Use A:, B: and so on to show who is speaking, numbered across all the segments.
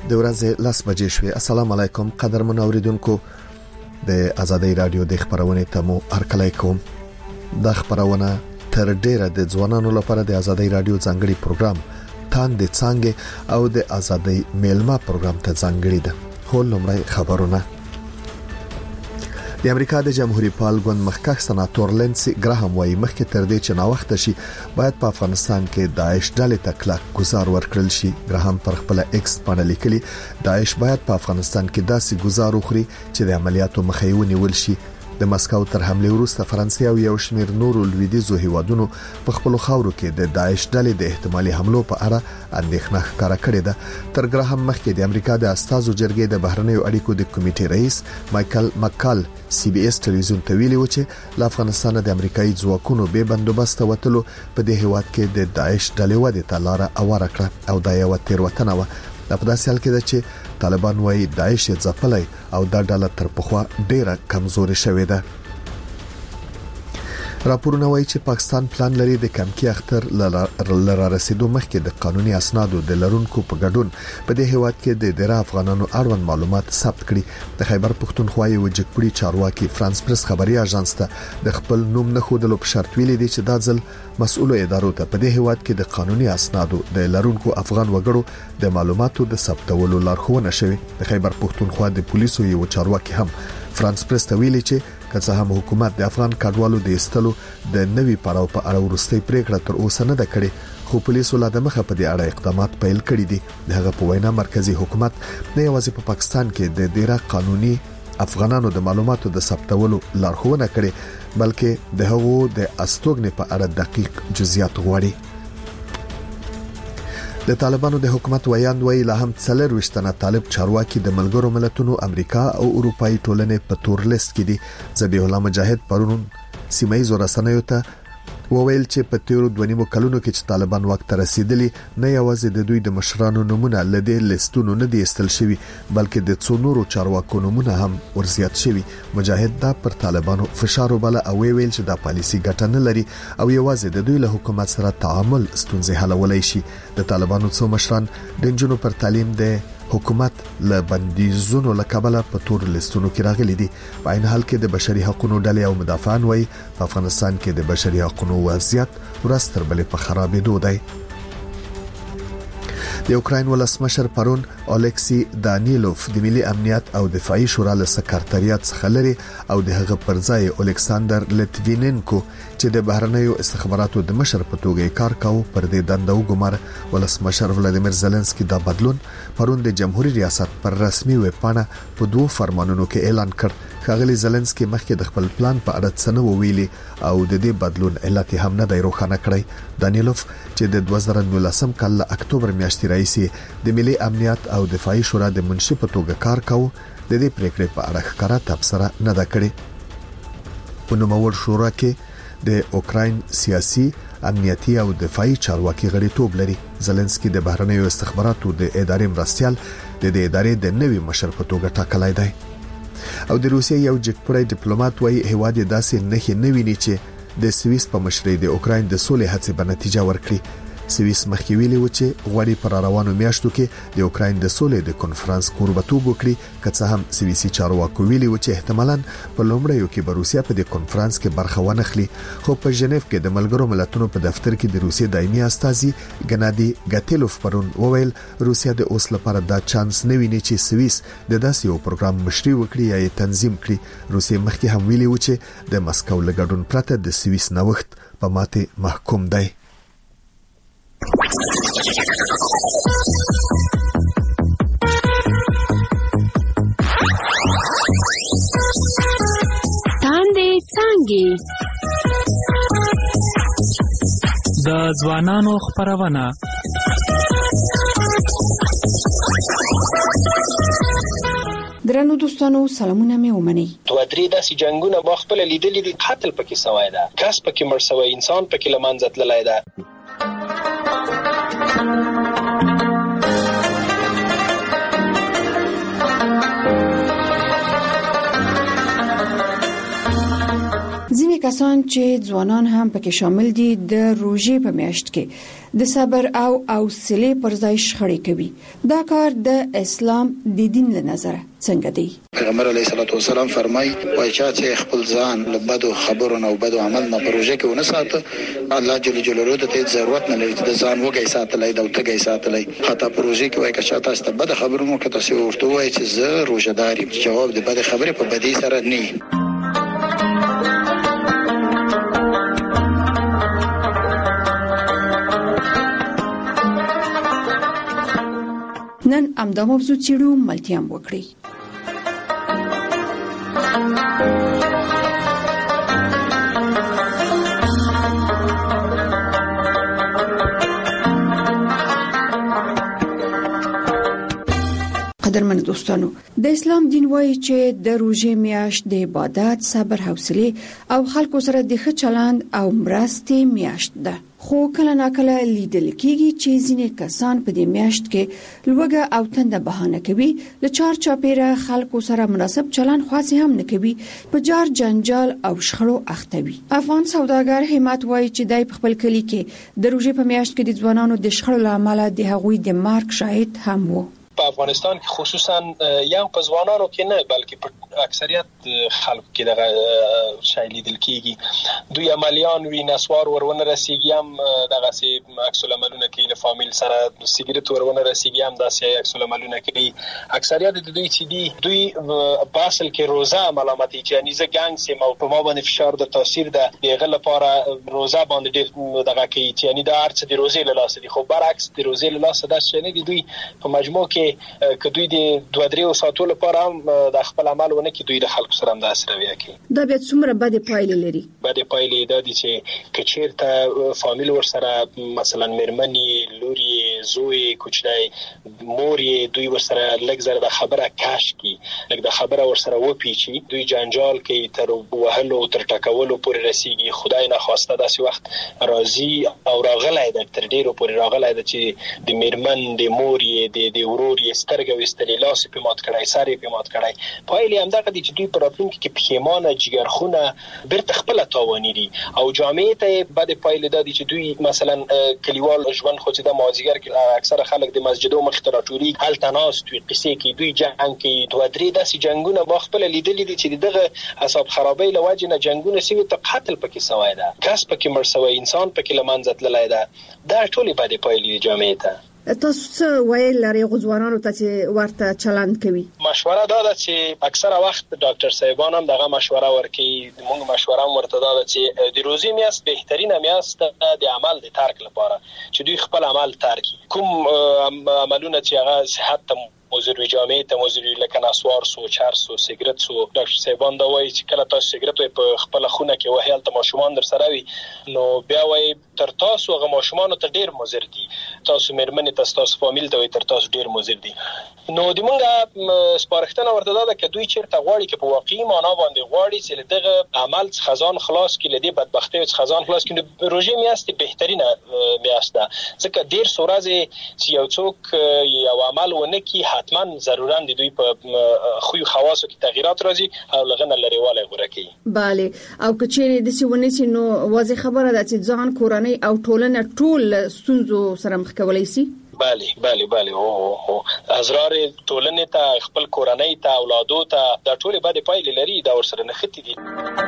A: د ورځې 10 بجې شوې. السلام علیکم قدرمن اوریدونکو، د آزادۍ رادیو د خبرونه ته مو هرکلی کوم. د خبرونه تر ډیره د ځوانانو لپاره د آزادۍ رادیو ځانګړي پروګرام تاند څنګه او د آزادۍ میلمه پروګرام ته ځانګړي ده. خو لومړی خبرونه. د امریکا د جمهوریت پال ګوند مخکښ سناتور لینسي ګراهام وايي مخکې تر دې چې ناوخته شي باید په افغانستان کې داعش ډلې ته کلک ګزار ورکړل شي. ګراهام پر خپل ایکس باندې لیکلي داعش باید په افغانستان کې داسې ګزار وکړي چې د عملیاتو مخه ونیول شي. د مسکو تر حمله وروسته فرانسې او یو شمېر نورو لویدیځو هیوادونو په خپل خاورو کې د داعش ډلې د احتمالي حملو په اړه اندېښنه ښکاره کړې ده. تر ګراهام مخکې د امریکا د استازو جرګې د بهرنیو اړیکو د کمیټې رئیس مایکل مکال سی بي اس ټلویزیون ته ویلي و چې له افغانستان د امریکایي ځواکونو به بندوبست وتلو په دې هیواد کې د داعش ډلې ودې ته لار اواره کړه او دا یو تیروتنه و. په داسې حال کې ده چې طالبان وايي داعش یې ځپلای او دا ډله تر پخوا ډیره کمزوري شوې ده. راپورونه وايي چې پاکستان پلان لري د کمکی اختر لره رسیدو مخکې د قانوني اسنادو د لرونکو په ګډون په دې هیواد کې د ډیره افغانانو اړوند معلومات ثبت کړي. د خیبر پښتونخوا یو جګپړي چارواکي فرانس پریس خبري اژانس ته د خپل نوم نه خودلو په شرط ویلي دي چې دا ځل مسؤلو ادارو ته په دې هیواد کې د قانوني اسنادو د لرونکو افغان وګړو د معلوماتو د ثبتولو لارښوونه شوه. د خیبر پښتونخوا د پولیسو یو چارواکي هم فرانس پریس ته ویلي چې که هم حکومت د افغان کډوالو د استلو د نوي پړاو په اړه ورستۍ پریکړه تر اوسه نه ده کړې، خو پولیسو لا د مخه په دې اړه اقدامات پیل کړي دي. دغه په وینا مرکزی حکومت نه یوازې په پاکستان کې د ډیره قانوني افغانانو د معلوماتو د ثبتولو لارښوونه کړې، بلکې د هغو د استوګنې په اړه دقیق جزئیات غواړي. د طالبانو د حکومت ویاند وی لا هم 24 طالب چارواکي د ملګرو ملتونو امریکا او اروپאי ټولنې په تور لیست کې دي. ذبیح الله مجاهد پرون سیمایي رسنیو ته وویل چې په تیرو 2.5 کلونو کې چې طالبان وخت ته رسیدلی نه یوازې د دوی د مشرانو نمونه لدې لیستونو نه دي استل شوی، بلکې د څو نورو چارواکو نمونه هم ورزیات شوی. مجاهد دا پر طالبانو فشار وبله او ویل چې دا پالیسی ګټه نه لري او یوازې د دوی له حکومت سره تعامل ستونزې حلولای شي. د طالبانو څو مشران د جنونو پر تعلیم د حکومت له بندیزونو لکبله په تور لیستونو کې راغلي دي. په عین حال کې د بشري حقوقو ډلې او مدافعان وایي په افغانستان کې د بشري حقوقو وضعیت ورځ تر بلې په خرابېدو دی. د اوکراین ولسمشر پرون الیکسی دانیلوف د ملي امنیت او دفاعي شورا له سکرټریات څخه لري او د هغه پر ځای الیکساندر لټویننکو چې د بهرنیو استخباراتو د مشر په توګه کار کاوه پر دې دنده وګمار. ولسمشر ولادیمیر زيلنسکي دا بدلون پرون د جمهوریت ریاست پر رسمي ویب پاڼه په 2 فرمانونو کې اعلان کړ. ښاغلي زيلنسکي مخکې د خپل پلان په اړه څه نه ویلي او د دې بدلون علت هم نه دی روښانه کړی. دانیلوف چې د 2019 کال له اکتوبر میاشتې راهیسې د ملي امنیت او دفاعي شورا د منشي په توګه کار کاوه د دې پریکړې په اړه ښکاره تبصره نه ده کړې. په نوموړ شورا کې د اوکراین سیاسي امنیتي او دفاعي چارواکي غړیتوب لري. زيلنسکي د بهرنیو استخباراتو د ادارې مرستيال د دې ادارې د نوي مشر په توګه ټاکلای دی. او د روسیې یو جګپړی ډیپلوماټ وایي هیواد داسې نه ویني چې د سویس په مشرۍ د اوکراین د سولې هڅې په نتیجه ورکړي. سویس مخکې ویلي و چې غواړي پر روانو میاشتو کې د اوکراین د سولې د کنفرانس کوربتوب وکړي، که څه هم سویسي چارواکو ویلي و چې احتمالاً په لومړیو کې به روسیا په دې کنفرانس کې برخه ونخلي. خو په ژنیف کې د ملګرو ملتونو په دفتر کې د روسیې دایمي استازي ګنادي ګاتیلوف پرون وویل روسیا د اوس لپاره دا چانس نه ویني چې سویس د داسې یو پروګرام مشري وکړي یا یې تنظیم کړي. روسیې مخکې هم ویلي و چې د مسکو له ګډون پرته د سویس نوښت په ماته محکوم دی.
B: تاندې څنګه
C: د ځوانانو خبرونه
D: درنو دوستانو سلامونه مې ومني.
E: دوه درې داسې جنگونه با خپل لیدلې دي، قتل پکې سوی ده، کس پکې مړ سوی، انسان پکې لمنځه تللی ده.
D: ځینې کسان چې ځوانان هم پکې شامل دي د روژې په میاشت کې د صبر او حوصله پر ځای شخړې کوي. دا کار د اسلام د دین له نظره څنګه دی؟
F: پیغمبر علیه الصلاۃ والسلام فرمایي وای چې خپل ځان له بدو خبرو او بدو عمل نه پروژه کې ونه ساته، الله جل جلاله ته ضرورت نه لري چې ځان وګي ساتلای دا وتګي ساتلای. حتی پروژه کې وای چې تاسو ته بد خبرونه کې تاسو ورته وای چې زه روزداري جواب د بد خبره په بدی سره نه.
D: نن امدا موضوع چیرو ملتيام وکړي. قدرمن دوستانو، د اسلام دین وایي چې د روزې میاشت د عبادت، صبر، حوصله او خلکو سره د ښه چلند او مرستې میاشت ده. خو کله ناکله لیدل کېږي چې ځینې کسان په دې میاشت کې لوږه او تنده بهانه کوي، له چار چاپیره خلکو سره مناسب چلند خاصه هم نه کوي، په جار جنجال او شخړو اخته وي. افغان سوداګر همت وایي چې دای په خپل کلی کې د روزې په میاشت کې د ځوانانو د شخړو لامل د هغوی د مرګ شاهد هم وو.
E: په افغانستان کې خصوصا یا په ځوانانو کې نه بلکې په اکثریت خلکو کې دغه شای لیدل کېږي. دوی عملیان وی نسوار ورونه رسیږي، هم دغه سي عکس العملونه کوي، له فامیل سره سیګریټ ورونه رسیږي، هم داسې عکس العملونه کوي. اکثریت د دوی چې دوی په اصل کې روزه ملامتي چې یعنی زه ګنګ سم او په ما باندې فشار د تاثیر د دغه لپاره روزه باندې ډېر دغه کوي چې یعنی د ارڅ د روزې له لاسه دي. خو برعکس د روزې له لاسه دا چې نه دي، دوی په مجموع کې کدوې د 2-3 ساعتو لپاره هم د خپل عمل ونه کې دوی د خلکو سره هم داسې رویه کوي.
D: دا بیا څومره بد پایلې لري؟
E: بد پایلې دا دي چې کچیرته فامیل ور سره مثلا مېرمنې، لوري، زوی، کوچنی، مور دوی ور سره لږ زره د خبره کاش کی، لږ د خبره ور سره وپیچي، دوی جنجال کوي، تر وهلو تر ټکولو پورې رسیږي. خدای نه خواسته داسې وخت راځي او راغلی ده، تر ډیرو پورې راغلی ده چې د مېرمن، د مور، د ورور سترګې وستلې، لاس په مات کړای، سر په مات کړای. پایلې هم دغه دي چې دوی پر راتلونکي کې پښیمانه، جګرخونه، بیرته خپل تاواني دي. او جامعې ته بد پایلې ده چې دوی مثلا کلیوال ژوند خو چې د مازیګر کې اکثره خلک د مسجدو مخ ته راټولي، هلته ناست وي، قصې کوي، دوی جنگ کوي. 2-3 داسې جنگونه ما خپل لیدلې دي چې دغه اعصاب خرابۍ له وجې نه جنگونه سوي، ته قتل پکې سوی ده، کس پکې مړ سوی، انسان پکې له منځه تللی ده. دا ټولې بد پایلې دي جامعې ته.
D: تاسو څه وایي لري غوځوانانو ته چې ورته چلند کوي؟
E: مشوره دا ده چې اکثره وخت ډاکټر صاحبان هم دغه مشوره ورکوي. موږ مشوره هم ورته دا ده چې د روزي میاشت بهترینه میاشت د عمل د ترک لپاره چې دوی خپل عمل ترک کوم عملونه چې هغه صحت ته موضوع جامعه ته موضوع لکه نسوار سو، چرس سو، سیګریټ سو. ډاکټر صاحبان دا وایي چې کله تاسو سیګریټ په خپل خونه کې وهیل ته ماشومان در سره وي، نو بیا وایي تر تاسو هغه ماشومان ته ډیر مضر دي، تاسو مېرمنې تاسو فامیل ته وي تر تاسو ډیر مضر دي. نو د موږ سپارښتنه ورته ده چې دوی چیرته غواړي کې په واقعي معنا باندې غواړي چې دغه عمل څخه ځان خلاص کړي، لدی بدبختی څخه ځان خلاص کړي. روزي میاشت بهترینه میاشت ده، ځکه ډیر سورازه چې یو څوک یو عمل ونه کی حتما ضرورا د دوی په خو خواصو کې تغیرات راځي او لغنه لريواله غوړه کوي.
D: bale او کچېره د سیونه چې نو واضح خبره ده چې ځان کورنۍ او ټولنه ټول ستونزو سره مخ کولای شي.
E: بله او ازرار ټولنې ته، خپل کورنۍ ته، اولادو ته دا ټول باندې پایلې لري، دا ور سره نختی دي.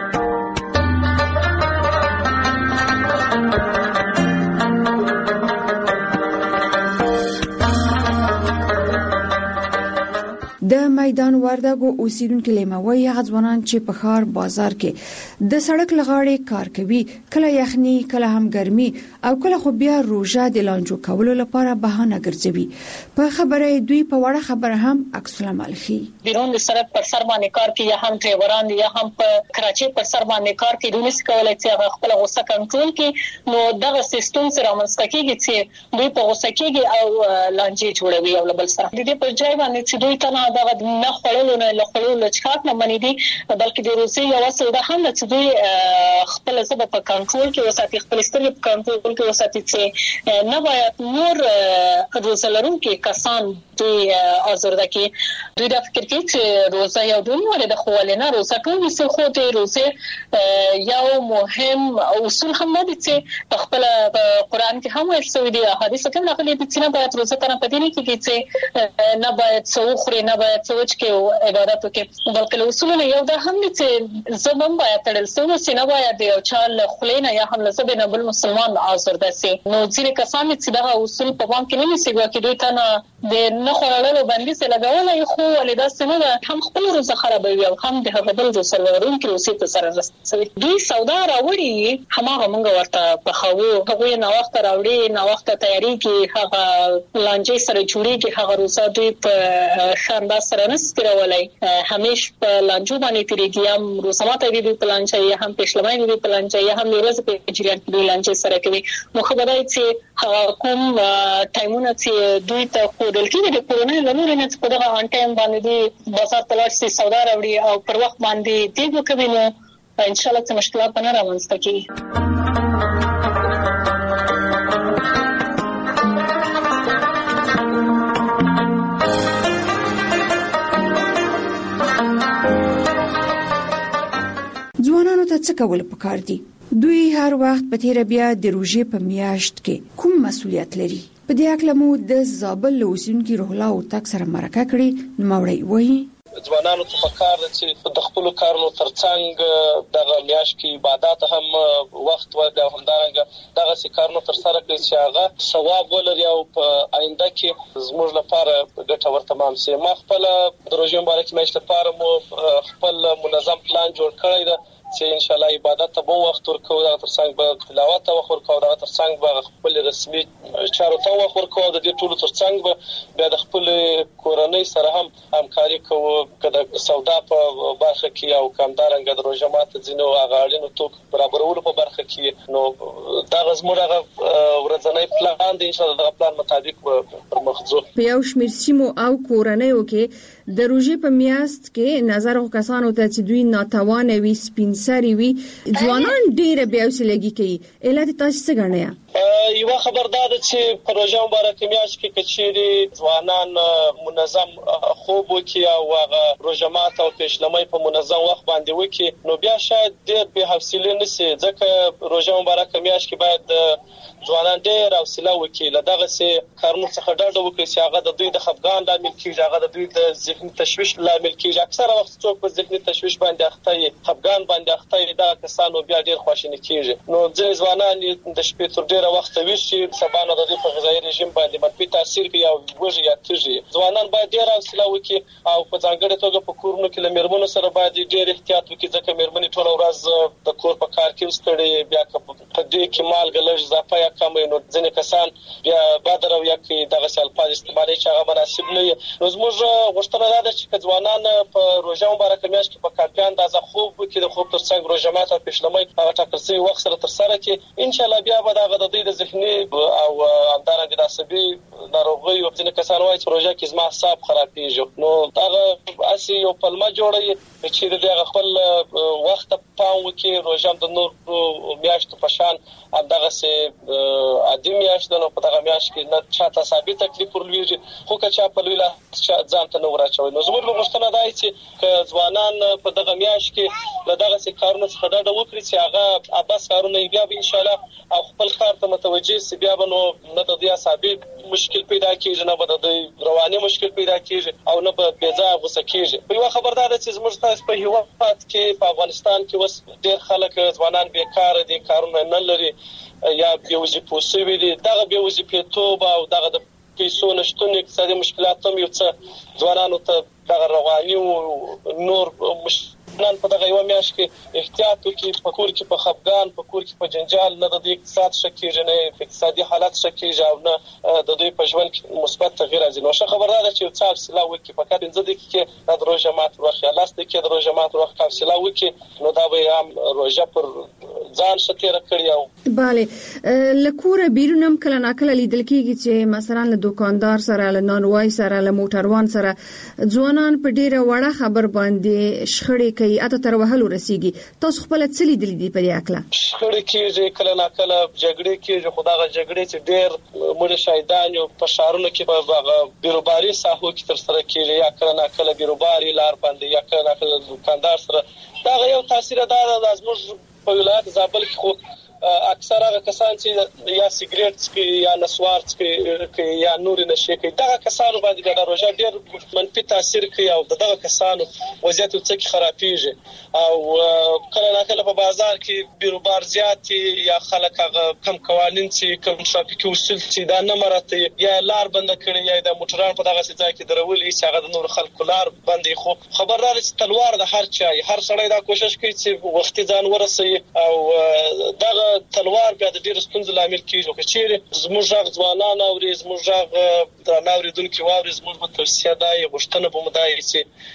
D: د میدان وردګو اوسیدونکو لیموي غځوانان چې په ښار بازار کې د سړک لغاړې کار کوي، کله یخني، کله هم ګرمي او کله خو بیا روزه د لانجو کولو لپاره بهانه ګرځوي. په خبره دوی په وړه خبره هم عکس العمل خي.
G: بیرون د سړک پر سر باندې کار کوي، یا هم ډرایوران یا هم په کراچي پر سر باندې کار کوي، دوی کولای چې خپل غوسه کنټرول کړي. نو دغه سیستم سره منځکېږي چې دوی په غوسه کېږي او لانجې جوړوي او بل سره د دې په ځای باندې چې دوی ته هغه نه خړلو نه لخړلو لچکات نه منې دي بلکې د روسي یو اصل د هم چې دوی خپل ځب په کنټرول کې وساتي خپل سترګې په کنټرول کې وساتي چې نه باید نور روزلرونکو کسان دوی آزرده کې دوی د فکر کې چې روزه یو ډول د خوالنه روزه ټول څه خو ته روزه یو مهم اصول هم نه دي چې خپل قرآن کې هم ویل دي حدیث کې هم راغلي دي چې نه باید روزه تر په دې کې چې نه باید څوخري نه باید څوچ کې عبادت وکړي بلکې اصول یو د هم دي چې زمون باید تړل سو نه باید یو چال خلینا یا هم لسبه نه بل مسلمان آزرده سي نو ځینې کسان چې دا اصول په پام کې نه نیسي چې دوی ته نه د نه خورلو باندې څه لګول خو ولدا سمه هم خپل روزه خرابوي او هم د هغه بل سرورون کې روسي ته سره رسوي دوی سودا راوړي همغه مونږ ورته په خو هغه نه وخت راوړي نه وخت تیاری کې هغه لانجې سره جوړي کې هغه روزه دوی په شاندار سره نسترولای همیش په لانجو باندې تیریږي هم روسماته دي په لانجې یا هم پښلمای دي په لانجې یا هم ورځ په جریان کې دوی لانجې سره کوي نو خبره چې کوم ټایمونه چې دوی ته دلته د کورونې لمر نه څه دغه ان ټایم باندې دي بازار تلاش سي سودا راوړي او پر وخت باندې دې وکوي نو ان شاء الله څه مشکلات نه راوځي کی
D: ځوانانو ته څه کول پکار دي دوی هر وخت په تیر بیا د روزې په میاشت کې کوم مسولیت لري په دې اړه مو د زابل اوسونکي روح الله او تک سره مرکه کړې نوموړی وایي
E: ځوانانو ته پکار دي چې د خپل کارونو ترڅنګ دغه میاشت کې عبادت هم وخت ورکړي او همدارنګه دغه سکارونو تر سره کړي چې هغه ثواب ولري او په آینده کې زموږ لپاره ګټور تمام شي ما خپل د روزې مبارک میاشت لپاره مو خپل منظم پلان جوړ کړی دی چې ان شاء الله عبادت ته به وخت ورکو دا ترڅنګ به تلاوت ته وخت ورکو دا ترڅنګ به خپل رسمي چارو ته وخت ورکو د دې ټولو ترڅنګ به بیا د خپل کورنۍ سره هم همکاري کوو کله سودا په برخه کې او کمدارنګ د روزمات ځینو اغاړینو توک برابرولو په برخه کې نو دا غزموږه ورځنی پلان دی ان شاء الله د پلان مطابق پر مخ ځو
D: په یو شمېر سیمو او کورنۍ کې د روزې په میاشت کې نظر کسانو ته چې دوی ناتوان وي سپینسري وي ځوانان ډېر بیا وسلګي کوي علت تاسو څه غواړئ
E: یو خبردار چې پروژه مبارک میاشت کې کچېری ځوانان منظم خوب وکي او هغه روزمات او پېشلمۍ په منظم وخت باندې وکي نو بیا شاید ډېر به حوصله نشي ځکه پروژه مبارک میاشت کې باید ځوانان ډېر حوصله وکي لدغه سي کارونو څخه ډډه وکړي چې هغه د دوی د خفګان لامل کیږي هغه د دوی د ذهني تشويش لامل کیږي اکثره وخت څوک په ذهني تشويش باندې اخته وي خفګان باندې اخته وي دا کسانو بیا ډېر خوشاله کیږي نو ځینې ځوانان د شپې تر ډېره وخت ویشي سبا نه د دې په غذایی رژیم باندې منفي تاثیر کوي او وږي یا تږي ځوانان باید ډېر حوصله وکړي او په ځانګړي توګه په کورونو کې له میرمنو سره باید ډېر احتیاط وکړي ځکه میرمنې ټول ورځ د کور په کار کې وستړي بیا په دې کې مالګه لږ اضافه یا کم نو ځینې کسان بیا بادر او یا کې دغه الفاظ استعمالي چې هغه مناسب نه وي نو زموږ غوښتنه ده چې ځوانان په روزه مبارک میاشت کې په کافي اندازه خوب وکړي د خوب ترڅنګ روزمات او پښلمۍ هغه ټاکل شوی وخت سره تر سره کې ان شاء الله بیا به دغه د دې ذهني او همدارنګه د عصبي ناروغي او ځینې کسان وایي چې روزه کې زما اعصاب خرابېږي نو دغه اسی یو پلمه جوړي چې دغه خپل وخت پام وکړي روزه د نور میاشتو په شان همدغه سي عادي میاشت نو په دغه میاشت کې نه چاته ثابت تکلیف ورلويږي خو که چا په لویلا ځان ته نو راچوي نو زموږ غوښتنه ده چې ځوانان په دغه میاشت کې له دغه سي کارونو څخه ډډه وکړي چې هغه اباس کارونه بیا به ان شاء الله او خپل کار ته متوجي سي بیا به نو نه د دې اصابي مشکل پیدا کیږي نه به د رواني مشکل پیدا کیږي او نه به بېځای غوسه کیږي په یو خبردار چې زموږ تاسو په هیواد کې په افغانستان کې وس ډېر خلک ځوانان بیکاره دي کارونه نه لري یا بېوظیفه شوي دي دغه بېوظیفه توب او دغه د پیسو نشټون اقتصادي مشکلات هم یو څه ځوانانو ته دغه رواني او نور نن په دغه یو میاشت کې احتیاط وکړي په کور کې په خفګان په کور کې په جنجال نه د اقتصاد شکیږي نه اقتصادي حالت شکیږي او نه د دوی په ژوند کې مثبت تغییر راځي نو ښه خبردار ده چې یو څه حوصله وکړي فقط 15 دقیقې کې د روزه مات وخت یا لاس دقیقې د روزه مات وخت حوصله وکړي نو دا به هم روزه پر ځان شتیر کړی او
D: bale لکوره بیرونم کله ناکله لیدل کیږي چې مثلا له دکاندار سره له نانوای سره له موټروان سره ځوانان په ډیره وړه خبر باندې شخړې کوي اته تر وهلو رسیږي تاسو خپل څه لیدل دي په دې اکله
E: شخړې کېږي کله ناکله جګړې کېږي خدای جګړې چې ډېر مړ شهیدان او په شهرونو کې په بیروباري ساحو کې تر سره کېږي یا کله ناکله بیروباري لار باندې یا کله ناکله دکاندار سره دا یو تاثیر دار د زموږ په ولایت زابل کې خو اکثر هغه کسان چې یا سیګریټ څکي یا نسوار څکي یا نور نشي کوي دا کسانو باندې د روزه ډېر منفي تاثیر کوي او دغه کسانو وضعیت څخه خرابېږي او کله ناکله په بازار کې بیروبار زیات یا خلک هغه کم قوانين چې کم ټرافیکي اصول چې دا نه مرته یا لار بند کړي یا د موټرانو په دغه ځای کې درول چې هغه د نور خلکو لار بندي خو خبردار چې تلوار د هر چا هر سړی دا کوشش کوي چې وختي ځان ورسوي او دغه تلوار بیا د ډیر ستونزې لامل کیږي چې زموږ ځوانان او زموږ درناوریدونکو واوري زموږ په توصیه دای غوښتنه به مدای چې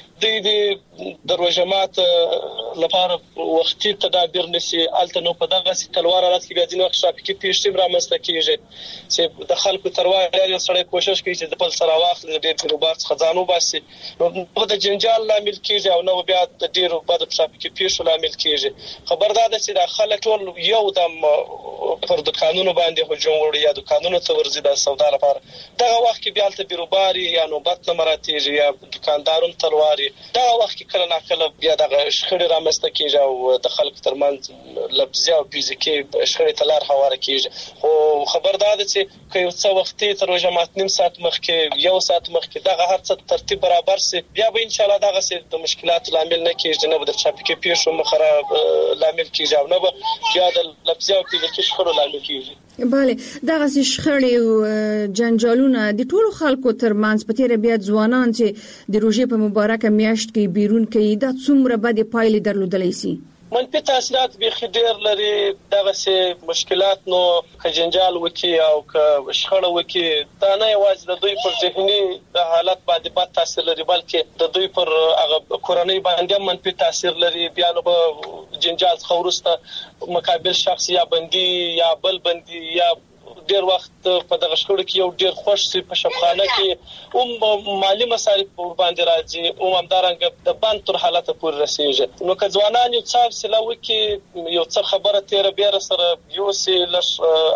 E: د روزمات لپاره وختي تدابیر نشي الته نو په دغه تلوار حالت کې بیا ځینې وخت شاپکی پیښې رامنځته کیږي چې د خلکو تروار یو سړی کوشش کوي چې د بل سره واخلي د ډیر روبات خزانو باسي نو د جنجال لامل کیږي او نو بیا د ډیر بد شاپکی پیښو لامل کیږي خبردار ده چې د خلک ټول یو د پر دکانونو باندې هجوم وړي یا دکانونو ته ورځي د سودا لپاره دغه وخت کې بیا الته بیروباري یا نوبت مراتیږي یا دکاندارون تلواري دا وخت کې کله ناکله بیا د شخړې رامنځته کیږي او د خلکو ترمنځ لفظي او فزیکي شخړې تلار هواره کیږي خو خبردار ده چې که یو څه وختي تر جماعت نیم ساعت مخکې یو ساعت مخکې دغه هر څه ترتیب برابر سي بیا به ان شاء الله دغه سي د مشکلات لامل نه کیږي نه د ټرافیکي پیښو مخره لامل کیږي او نه بیا د لفظي او فزیکي شخړو لامل کیږي
D: bale دغه شخړې او جنجالونه د ټولو خلکو ترمنځ په تیر بیا ځوانان چې د روزې په مبارکه میاشت کې بیرون کوي دا څومره بد پایلې درلودلی سي
E: منفي تاثیرات به خډیر لري دغه سه مشکلات نو کجنجال وکي او ک شخړه وکي دا نه یوازې د دوی پر ذهني حالت باندې بد تاثیر لري بلکې د دوی پر هغه کورنۍ باندې منفي تاثیر لري بیا نو جنجال خورسته مقابل شخص یا بندي یا بل بندي یا ډیر وخت په دغه شکړو کې یو ډیر خوش سي په شپخانه کې مالی مصارف باندې راځي او همدارنګ د بانک تر حالت پورې رسیږي نو که ځوانان یو څه سلاوي کې یو څه خبره تیر بیر سره یو سي لش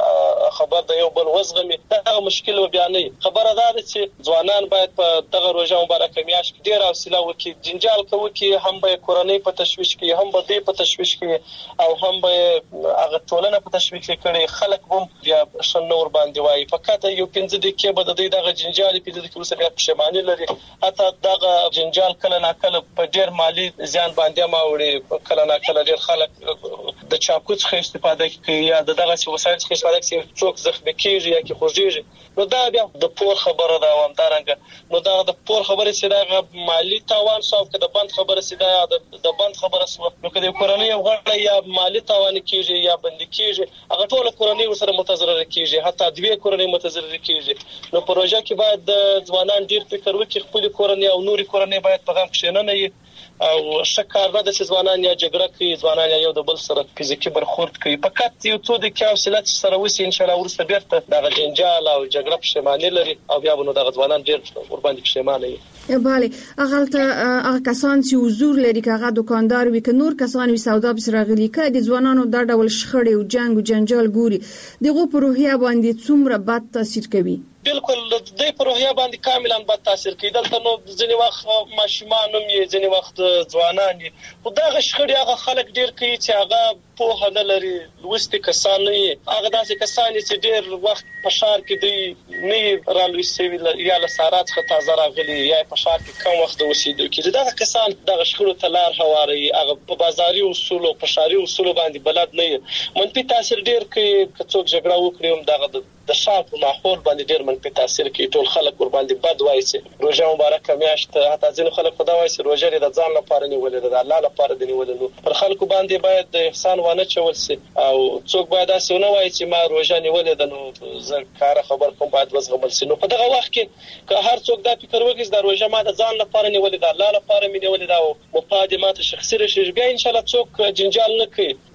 E: خبر د یو بل وزغمي دا مشکل بیانې خبره ده چې ځوانان باید په دغه روزه مبارکه میاشت کې ډیر حوصله وکړي جنجال کوي کې هم به کورنۍ په تشويش کې هم به دې په تشويش کې او هم به هغه ټولنه په تشويش کې کړي خلک هم بیا نور باندې وای فقط یو 15 دقیقې به د دغه جنجال په دې کې وسه پښیماني لري حتی دغه جنجال کله ناکله په ډیر مالی زیان باندې ماوړي کله ناکله ډیر خلک د چاقو څخه استفاده کوي یا دغه وسایل څخه استفاده کوي څوک زخمی کیږي یا کې خوږیږي نو دا بیا د پور خبره ده او همدارنګ نو دا د پور خبره چې دا مالی تاوان سو که د بند خبره چې دا د بند خبره سو نو کله کورنۍ غړ یا مالی تاوان کیږي یا بند کیږي هغه ټول کورنۍ سره متضرر کیږي حتی دوی کورنۍ متضرر کیږي نو پروژه کې باید د ځوانان ډیر فکر وکړي خپل کورنۍ او نوري کورنۍ باید په غم کې نه وي او شکار نه د ځوانان یا جګړه کوي ځوانان یو د بل سره فزیکی برخورد کوي فقط یو څو د کاوسلات سره وسی ان شاء الله ورسته بیرته د جنجال او جګړه پښیماني لري او بیا به نو د ځوانان ډیر ور باندې پښیمانه وي
D: bale هغه کسان چې حضور لري هغه دکاندار وي ک نور کسان وي سودا بس راغلي ک د ځوانانو د ډول شخړې او جنگ او جنجال ګوري دغه په روحیه باندې څومره بد تاثیر کوي
E: بالکل د پروژه باندې کاملا بد تاثیر کوي دلته نو ځینې وخت ماشومان هم یې ځینې وخت ځوانان دي خو دا شخړې هغه خلک ډیر کوي چې هغه په نه لري لوستي کسان نه هغه داسې کسان چې ډیر وخت په شهر کې دی نه رالوي سوي یا لسارات خطا زراغلي یا په شهر کې کم وخت اوسېدو کې دا کسان د شخړو تلار هواري هغه په بازاري اصول او په شهري اصول باندې بلد نه منفي تاثیر ډیر کوي که څوک جګړه وکړي هم دغه د شاپ ماحول باندې ډیر منفي تاثیر کوي ټول خلک ور باندې بد وایي چې روزه مبارکه میاشت حتی ځینې خلک خدا وایي چې روزه د ځان لپاره نیولې ده د الله لپاره دی نیولې نو پر خلکو باندې باید د احسان ونه چول سي او څوک باید اسونه وایي چې ما روزه نیولې ده نو زه کار خبر کوم باید وزغمل سي نو په دغه وخت کې که هر څوک دا فکر وکړي د روزه ما د ځان لپاره نیولې ده الله لپاره مې نیولې ده او مفاد ما ته شخصي رشي بیا ان شاء الله څوک جنجال نه کوي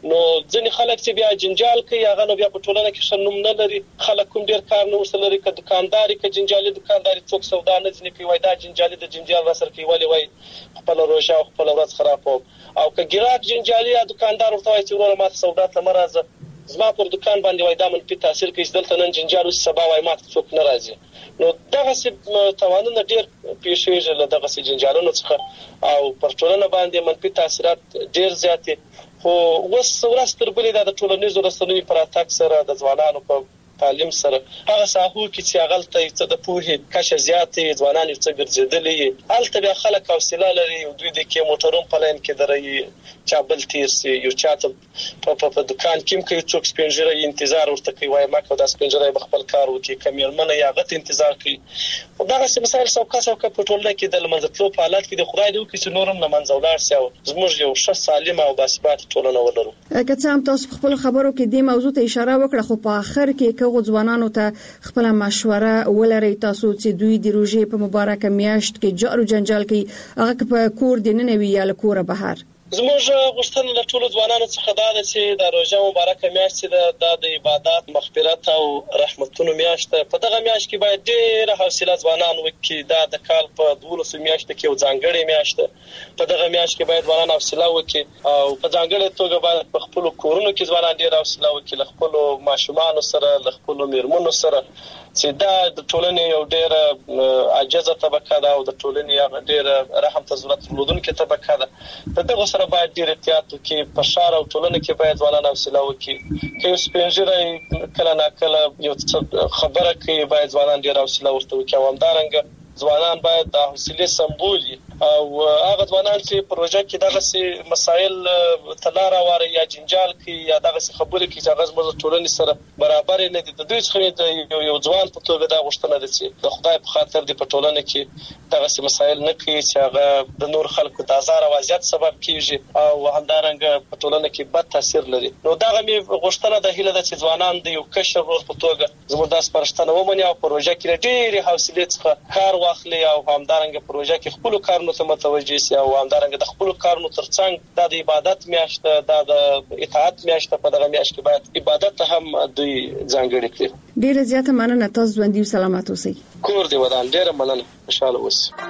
E: نو ځینې خلک چې بیا جنجال کوي هغه نو بیا په ټولنه کې شنوم نه لري خلک کوم ډیر کار نه ورسره لري ک دکانداري ک جنجالي دکانداري څوک سودا نه ځنی کوي وای دا جنجالي د جنجال وسر کوي وای خپل روزه او خپل ورځ خراب او ک ګراک جنجالي یا دکاندار ورته وای چې ورور ما سودا ته مرزه زما پر دکان باندې وای دا من په تاثیر کوي دلته نن جنجال سبا وای ما څوک ناراضي نو دغه څه توانونه ډیر پیښیږي له دغه څه جنجالونو څخه او پر ټولنه باندې منفي تاثیرات ډیر زیات خو وس ورستر بلې د ټولنیزو رسنیو پر اتاک سره د ځوانانو په تعلیم سره هغه ساحو کې چې غلطه څه د پوهې کشه زیاتې ځوانان یې څه ګرځېدلې الته بیا خلک حوصله لري دوی د کې موټرون په لاین کې درې چابل تیر سي یو چاته په دکان کې کوي څوک سپینجره انتظار ورته کوي وای ما کو د سپینجره خپل کار وکي کمیرمنه یا غت انتظار کوي دغه څه مسایل څوکا په ټولنه کې د منځتلو په حالت کې د خدای دې وکړي چې نورم نه منځولار سي او زموږ یو ښه سالم او باثبات ټولنه ولرو
D: که څه هم تاسو خپل خبرو کې د موضوع ته اشاره وکړه خو په اخر کې هغه ځوانانو ته خپل مشوره ولري تاسو چې دوی د روزې په مبارکه میاشت کې جارو جنجال کوي هغه په کور د ننوي یا له کوره بهر
E: زموږ غوښتنه له ټولو ځوانانو څخه دا ده چې د روزه مبارکه میاشت د عبادت مغفرت او رحمتونو میاشت په دغه میاشت کې باید ډېر حوصله ځوانان وکړي دا د کال په 12 میاشت کې یو ځانګړی میاشت په دغه میاشت کې باید ځوانان حوصله وکړي او په ځانګړي توګه باید په خپل کورونو کې ځوانان ډېر حوصله وکړي له خپل ماشومان سره له خپل میرمنو سره چې دا د ټولنې یو ډېر عاجزه طبقه ده او د ټولنې یو ډېر رحم ته ضرورت لرونکې طبقه ده دغه سره باید ډېر احتیاط وکړي په ښار او ټولنه کې باید ځوانان حوصله وکړي که یو سپینجره کله ناکله یو خبره کوي باید ځوانان ډېر حوصله ورته وکړي او همدارنګه ځوانان باید د حوصلې سمبول او هغه ځوانان چې پروژه کې دغه مسایل تلاره واره یا جنجال کوي یا دغه خبرې کوي چې هغه زموږ ټولنې سره برابر نه دي د دوی څخه یو ځوان په توګه دا غوښتنه ده چې د خدای په خاطر د ټولنه کې دغه مسایل نه کوي چې هغه د نور خلکو د آزار او اذیت سبب کیږي او همدارنګه په ټولنه کې بد تاثیر لري نو دغه می غوښتنه د هیله ده چې ځوانان د یو کشر ورور په توګه زموږ د سپارښتنه ومني او پروژه کې ډېری حوصلې څخه کار واخلي او همدارنګه پروژه کې خپل کارونو ته متوجه شي او همدارنګه د خپل کارونو ترڅنګ د عبادت میاشت د اطاعت میاشت په دغه میاشت کې باید عبادت هم دوی ځانګړي کړي
D: ډیره زیاته مننه تاسو ژوندۍ سلامات اوسئ
E: کور دی ودان ډیره مننه خوشاله اوسئ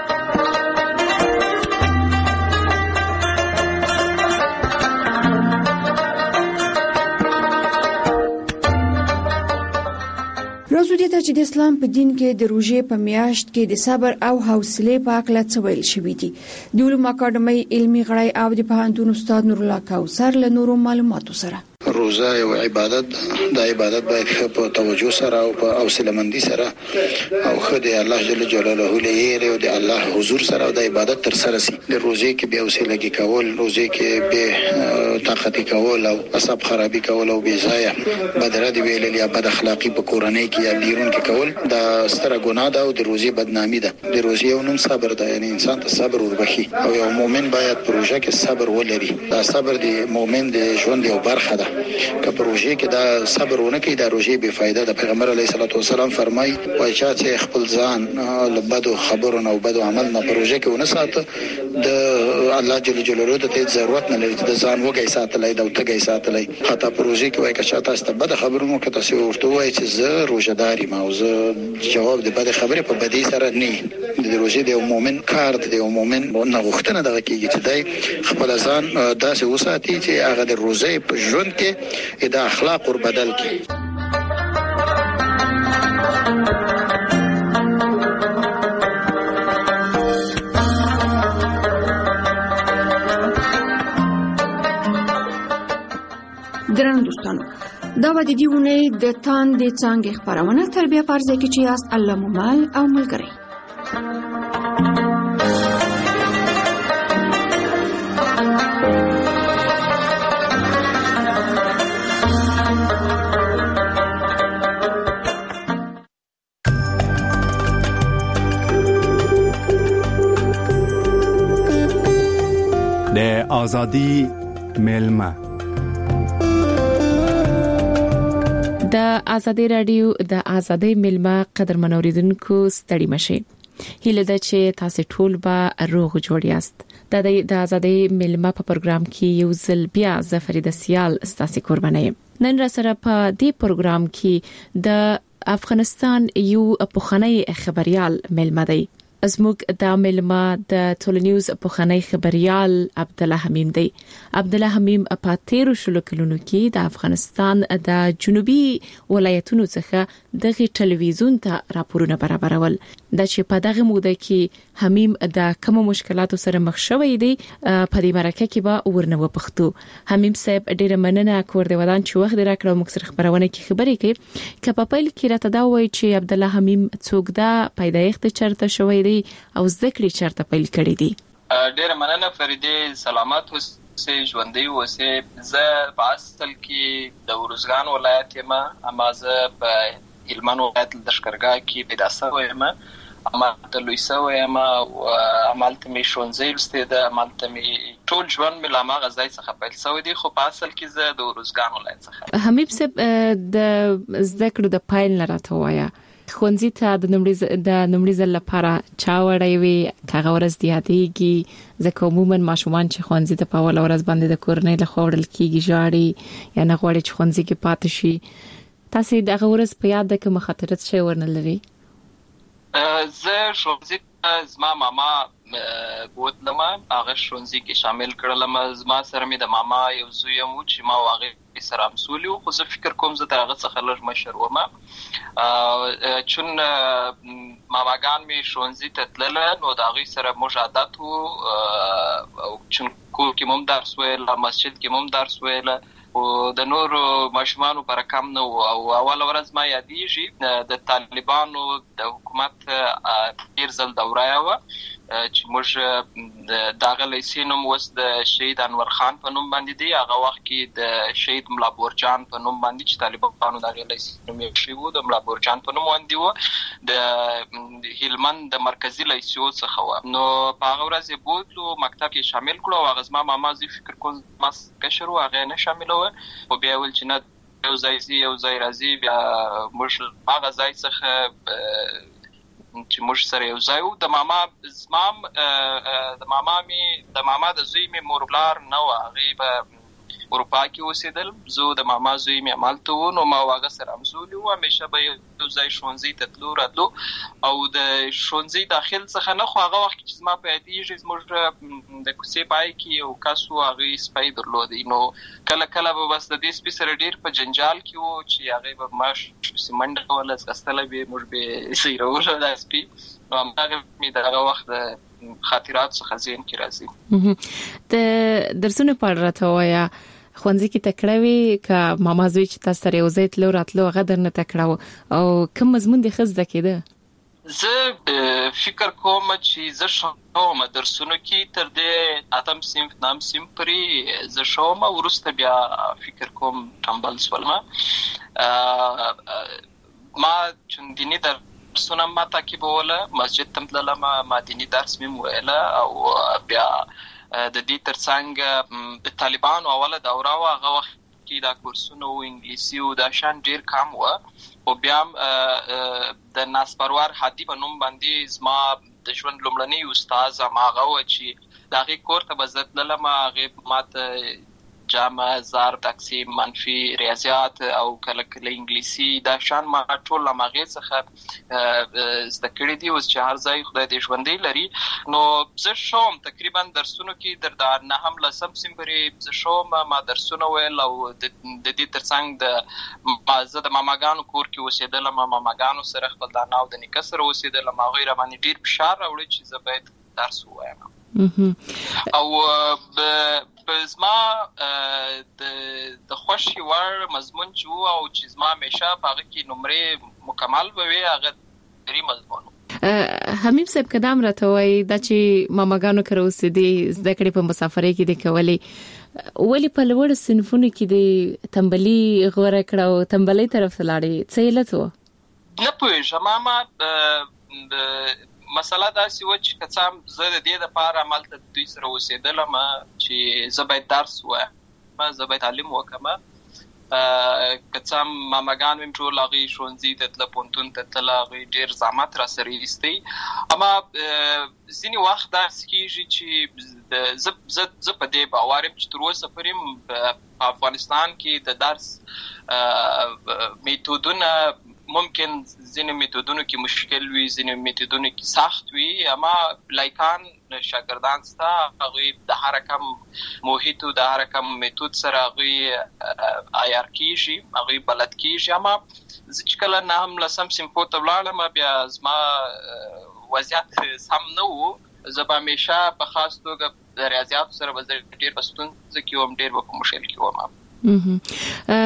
D: راځو دې ته چې د اسلام په دین کې د روزې په میاشت کې د صبر او حوصله په اړه څه ویل شوی دي د علوم اکاډمي علمي غړی او د پوهنتون استاد نور الله کوثر له نورو معلوماتو سره
F: روزه او عبادت د عبادت باید په توجه سره او په حوصله مندي سره او خدای الله جل جلاله لري او د الله حضور سره د عبادت تر سره سي د روزه کې به حوصله کې کول روزه کې به طاقت کول او اصحاب خرابي کول او به ځای بدره دی ویل یا بد اخلاقی په کورنۍ کې یا بیرون کې کول دا ستره ګناه ده او د روزه بدنامي ده د روزه یو نوم صبر ده یعنی انسان ته صبر وربخي او یو مؤمن باید پروژه کې صبر ولري دا صبر د مؤمن د ژوند یو برخه ده که پروژه کې دا صبر ونه کوي دا روزه بے فایده ده پیغمبر علیه الصلاه والسلام فرمای وای چې خپل ځان له بدو خبرونو او بدو عمل نه پروژه کې ونه ساته د الله جل جلاله ته ضرورت نه لري د ځان وګي ساتلای د وټګي ساتلای حتی پروژه کې وای که تاسو ته بد خبرونو کې تاسو ورته وای چې زه روزداري ما او زه جواب د بد خبرې په بدی سره نه د روزه د مؤمن کار د مؤمن نه غوښتنه دغه کېږي چې دای خپل ځان داسې وساتي چې هغه د روزه په ژوند کې دا اخلاق ور بدل کی
D: درنو دوستانو دا و د دیونه د تان د څنګه خبرونه تربیه پرځه کې چې است الله ممال او ملګری
C: آزادی ملما
H: د آزادی رادیو د آزادی ملما قدرمن اوریدونکو ستړي مشه هیله ده چې تاسو ټول به روغ جوړ یاست د آزادۍ ملما په پروګرام کې یو ځل بیا زفریده سیال ستاسو قرباني نن را سره په دې پروګرام کې د افغانستان یو پخوانی خبريال ملما دی زموږ د ملما د ټولنیوز پخوانی خبريال عبد الله حمیم دی. عبد الله حمیم په 13 شلو کلونو کې د افغانستان د جنوبي ولایتونو څخه د ټلویزیون ته راپورونه برابرول. د چې په دغه موده کې حمیم د کوم مشکلاتو سره مخ شوی دی په دې مرکه کې به ورنه وپختو. حمیم صاحب ډیره مننه کور دی ودان چې وخت راکړو موږ سره خبرونه کې خبرې کوي. کله په پیل کې راته دا وایي چې عبد الله حمیم څوک دا پیدایښت چرته شوی دی او ذکر چرته پیل کړی دی.
I: ډیره مننه فریده سلامات اوسئ ژوندۍ اوسئ. زه په اصل کې د ورزګان ولایت یم اما زه په هلمند ولایت د لشکرګاه کې پیدا شوی یم اما د لویسو یم عملته می شونځي لسته د عملته می ټول ژوند مې لامه غزای څخه پیل شوی دی خو په اصل کې زه د ورزګان ولایت څخه.
H: حمید صاحب د ذکر د پایل نه راته وایا خونځي ته د نمړي ځل لپاره چا وړای وي کاغه ورځ دی هديږي ځکه عموما ماشومان چې خونځي ته په اول ورځ باندې د کورنۍ له خوړل کیږي جاړي یا نه غوړي چې خونځي کې پاتې شي. تاسو دغه ورځ په یاد ده کوم خاطرت شي ورنلري؟
I: زه شونځي زما ماما بوتلم هغه شونځي کې شامل کړلم. زما سره مې د ماما یو زوی مو چې ما واغې سره مسولیو خو زه فکر کوم زه دغه څخه لږ مشر وم چون ماماګان می شونځي ته تلل نو دغه سره مجادات او چون کور کې مم درس ویل مسجد کې مم درس ویل او د نور ماشومانو پر کم نو او اول ورځ ما یادېږي د طالبانو د حکومت تیر ځل دوره و چې موږ دغه لیسینوم وس د شهید انور خان په نوم باندې دی هغه وخت کې د شهید ملا بورجان په نوم باندې چې طالبانو دغه لیسینوم یې شیو د ملا بورجان په نوم باندې و د هلمند د مرکزی لیسیو څخه و نو په هغه ورځ بوتلو مکتب کې شامل کړو هغه زما ماما زی فکر کوم ما کشر هغه نه شامل و او بیا ول چې نه یو ځای راځي بیا موږ هغه ځای څخه چې موږ سره یو ځای وو. د ماما زمام د ماما د زوی می موربلار نو هغه په اروپا کې اوسېدل. زه د ماما زوی می عملته و نو ما واغه سره امزولي و همیشه به یو ځای شونځي ته تلو راتلو او د شونځي داخل څخه نه خو هغه وخت چې زما په یادېږي زموږ د کوڅې پای کې یو کس و هغه سپی درلودی نو کله به بس د دې سپي سره ډېر په جنجال کې و چې هغه به ماش سیمنډ ولا ځغستله به موږ به سیروله د سپي نو هغه می دغه وخت خاطرات څخه ذهن کې راځي.
H: د درسونه پاره راته وایا خونځي کې تکړوي ک ماما زوی چې تاسو سره یو ځای تلو راتلو غدر نه تکړو او کوم مضمون د خزده کېده؟
I: زه فکر کوم چې زه شوم درسونو کې تر دې اتم صنف نام صنف پرې زه شوم ورسته بیا فکر کوم ټمبل سولم ما چون دینی درسونه ما تعقیبوله مسجد تم تللم ما دینی درس مې ویله او بیا د دې ترڅنګ د طالبانو اوله دوره و هغه وخت کې دا کورسونه او انګلیسي او دا شان ډیر کم و او بیا د ناسپروار حدی په نوم باندې زما د ژوند لومړنی استاد هغه و چې دغه کور ته بزتل ما هغه ماته جامع زار تقسیم منفي ریاضیات او کله انګلیسي دا شان ما ټول لمغه څخه زده کړی دي اوس چې هر ځای خدای دې ژوندۍ لري نو زه شوم تقریبا درسونو کې در نه هم لسم سیمبري زه شوم ما درسونه ویل او د دې ترڅنګ د زه د ماماګانو کور کې اوسېدل ماماګانو سره خپل د ناو د نکسر اوسېدل ما غیر باندې ډیر فشار راوړی چې زه باید درس وایم او زما د خوشي ور مضمون چې او چې زما همیشه په هغه کې نمرې مکمل وي هغه درې مضمون.
H: حمیم صاحب قدم راته وای دا چې ماماګانو کرو سدي زده کړې په مسافرۍ کې د کولې ولی په لوړ صنفونو کې د تنبلي غوړه کړو تنبلي طرف لاړې څه علت و؟
I: نه پوهېږم ماما مسله دا سی و چې کڅام زه د دې لپاره عملته دوی سره اوسېدلم چې زه باید درس وایم زه باید تعلیم وکم کڅم ماماګان ویم ټول هغه شونځي ته تل پونتون ته تل هغه ډیر زحمت را سره ایستي اما ځینی وخت دا سکیږي چې ز په دې باورم چې تر اوسه پرې افغانستان کې د درس میتودونه ممکن ځینې میتودونو کې مشکل وي ځینې میتودونو کې سخت وي اما لایکان شاګردان ستا هغه د هر کم محیط او د هر کم میتود سره هغه عیار کیږي هغه بلد کیږي اما ځکه کله نه هم لسم سیمپو ته ولاړم بیا زما وضعیت سم نه وو زه به همیشه په خاص توګه د ریاضیات سره ډیر بستون ځکه ډیر په مشکل کې وم